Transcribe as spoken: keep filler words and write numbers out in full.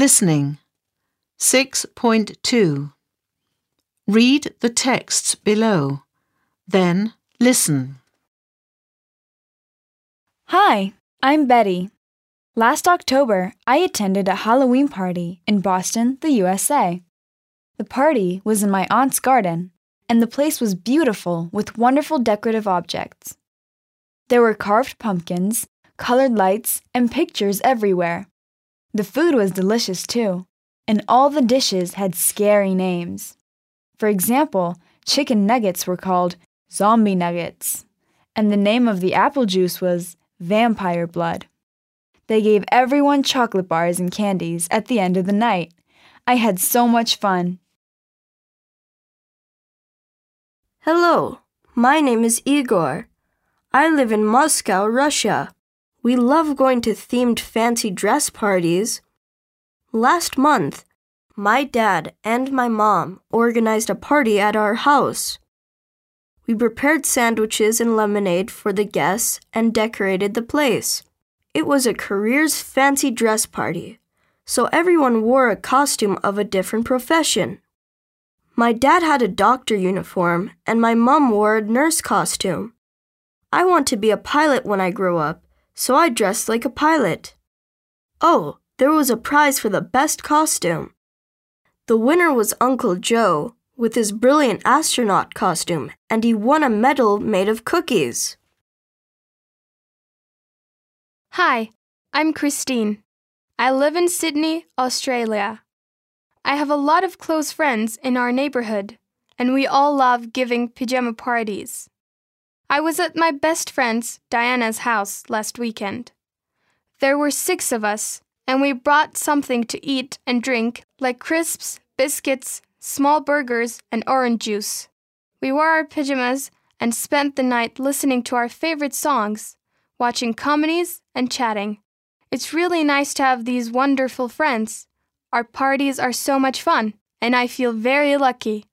Listening. six point two. Read the texts below. Then listen. Hi, I'm Betty. Last October, I attended a Halloween party in Boston, the U S A. The party was in my aunt's garden, and the place was beautiful with wonderful decorative objects. There were carved pumpkins, colored lights, and pictures everywhere. The food was delicious too, and all the dishes had scary names. For example, chicken nuggets were called zombie nuggets, and the name of the apple juice was vampire blood. They gave everyone chocolate bars and candies at the end of the night. I had so much fun. Hello, my name is Igor. I live in Moscow, Russia. We love going to themed fancy dress parties. Last month, my dad and my mom organized a party at our house. We prepared sandwiches and lemonade for the guests and decorated the place. It was a careers fancy dress party, so everyone wore a costume of a different profession. My dad had a doctor uniform, and my mom wore a nurse costume. I want to be a pilot when I grow up, so I dressed like a pilot. Oh, there was a prize for the best costume. The winner was Uncle Joe with his brilliant astronaut costume, and he won a medal made of cookies. Hi, I'm Christine. I live in Sydney, Australia. I have a lot of close friends in our neighborhood, and we all love giving pajama parties. I was at my best friend's, Diana's house last weekend. There were six of us, and we brought something to eat and drink like crisps, biscuits, small burgers, and orange juice. We wore our pajamas and spent the night listening to our favorite songs, watching comedies, and chatting. It's really nice to have these wonderful friends. Our parties are so much fun, and I feel very lucky.